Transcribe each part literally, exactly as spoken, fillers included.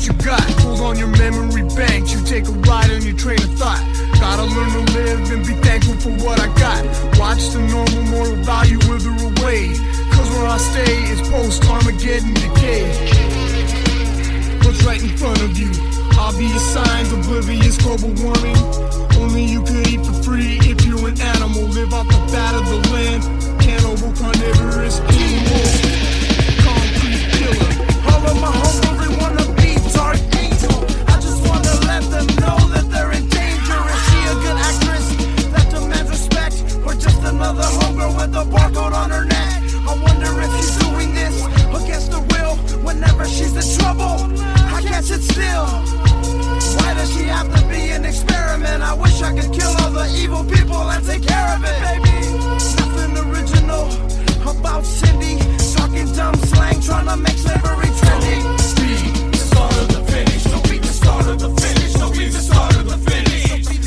what you got. Pulls on your memory banks, you take a ride on your train of thought. Gotta learn to live and be thankful for what I got. Watch the normal moral value wither away, cause where I stay is post-Armageddon decay. What's right in front of you? Obvious signs, oblivious global warming. Only you could eat for free if you're an animal. Live off the fat of the land. Cannibal, carnivorous, animal. Concrete killer. All of my hungry wanna be dark angel. I just wanna let them know that they're in danger. Is she a good actress that demands respect, or just another homegirl with a barcode on her neck? I wonder if she's doing this against the will. Whenever she's in trouble, I can't sit still. Why does she have to be an experiment? I wish I could kill all the evil people and take care of it, baby. Nothing original about Cindy, talking dumb slang, trying to make slavery trendy. Be the start of the finish. Don't be the start of the finish. Don't be the start of the finish.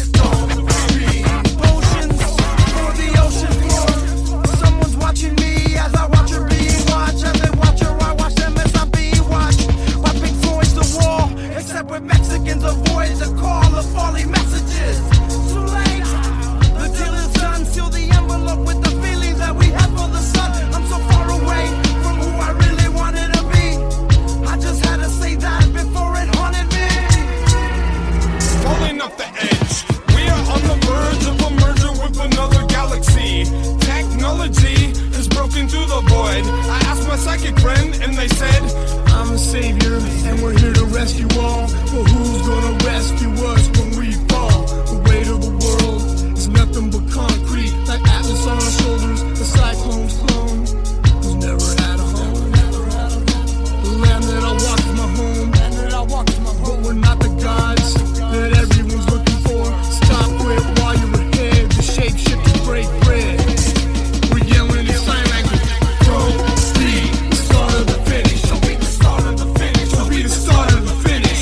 Potions for the ocean floor. Someone's watching me as I watch her being watched. As they watch her, I watch them as I'm being watched. My Pink Floyd's the wall, except with Mexicans avoid the call of falling messages. Too late. The deal is done. Seal the envelope with the feelings that we have for the sun. I'm so far away from who I really wanted to be. I just had to say that before it haunted me. Falling off the edge. We are on the verge of a merger with another galaxy. Technology has broken through the void. I asked my psychic friend and they said, I'm a savior, and we're here to rescue all. But who's gonna rescue us when we fall? The weight of the world is nothing but concrete, like Atlas on our shoulders, the cyclone's clone, who's never had a home. The land that I walk is my home, but we're not the gods that everyone's looking for. Stop quit while you're ahead, the shapeshifter break bread. We're yelling in sign language. Don't be the start of the finish. Don't be the start of the finish. Don't be the start of the finish.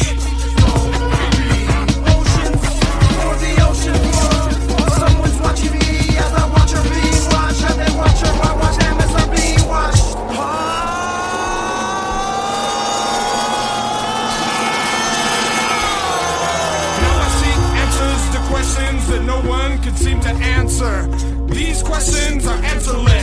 Oceans for the ocean floor. Someone's watching me as I watch her being watched. As they watch her, I watch them as I'm being watched. now I seek answers to questions that no one could seem to answer. These questions are answerless.